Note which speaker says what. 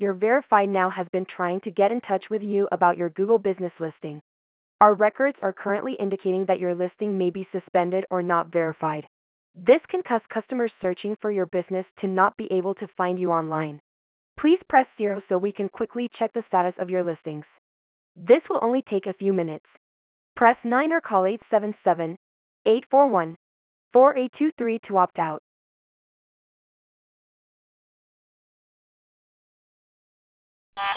Speaker 1: Your verified now has been trying to get in touch with you about your Google business listing. Our records are currently indicating that your listing may be suspended or not verified. This can cause customers searching for your business to not be able to find you online. Please press 0 so we can quickly check the status of your listings. This will only take a few minutes. Press 9 or call 877-841-4823 to opt out.